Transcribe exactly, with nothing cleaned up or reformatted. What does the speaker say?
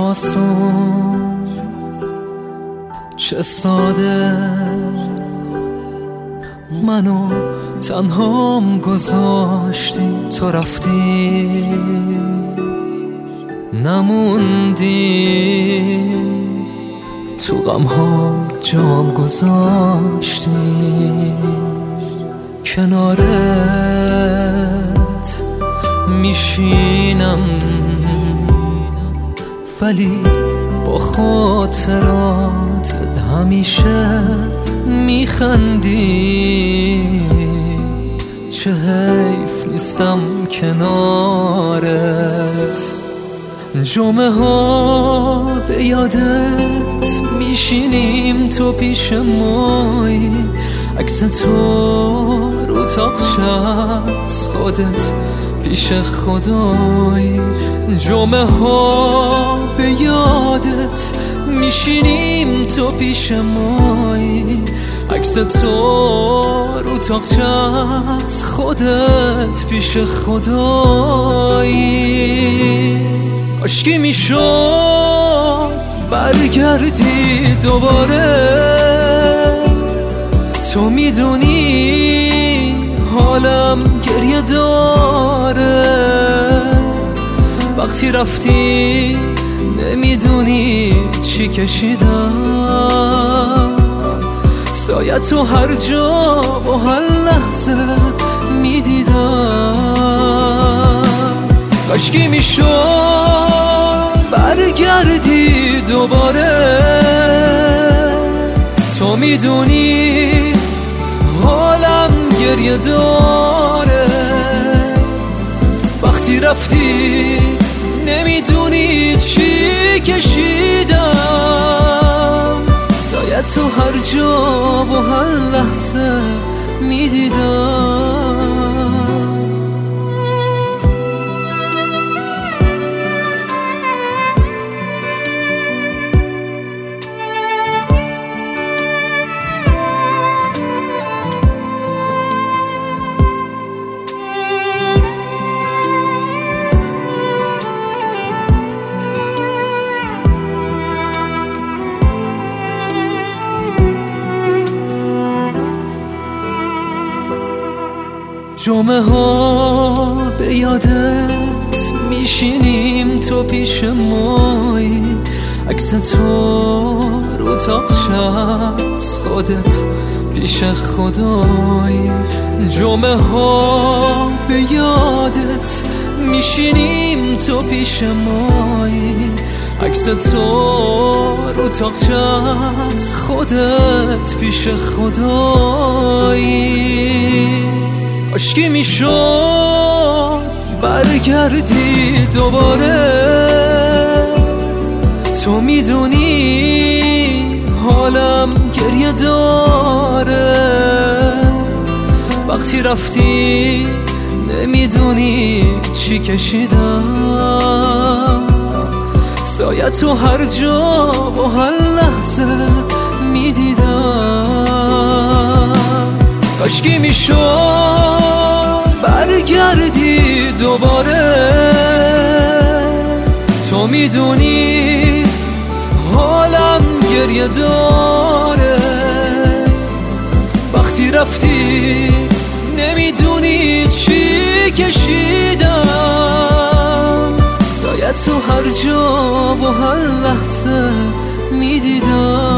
آسون، چه ساده منو تنهام گذاشتی، تو رفتی نموندی، تو غمهام جام گذاشتی. کنارت میشینم ولی با خاطراتت همیشه میخندی. چه حیف نیستم کنارت، جمعه ها به یادت میشینیم تو پیش مای، عکس تو رو تاقچت خودت پیش خدای. جمعه ها به یادت میشینیم تو پیش مای، عکس تو رو تاقچت خودت پیش خدای. کاشکی میشد برگردی دوباره، تو میدونی حالم گریه داره. وقتی رفتی نمیدونی چی کشیدم، سایه تو هر جا و هر لحظه میدیدم. کاشکی میشد برگردی دوباره، تو میدونی حالم گریه داره. وقتی رفتی نمیدونی چی کشیدم، سایه تو هر جا و هر لحظه میدیدم. جمعه ها به یادت میشینیم تو پیش مای، عکس تو رو تاقچت خودت پیش خدای. جمعه ها به یادت میشینیم تو پیش مای، عکس تو رو تاقچت خودت پیش خدای. کاشکی میشد برگردی دوباره، تو میدونی حالم گریه داره. وقتی رفتی نمیدونی چی کشیدم، سایه تو هر جا و هر لحظه میدیدم. کاشکی میشد برگردی دوباره، تو میدونی حالم گریه داره. وقتی رفتی نمیدونی چی کشیدم، سایه تو هر جا و هر لحظه میدیدم.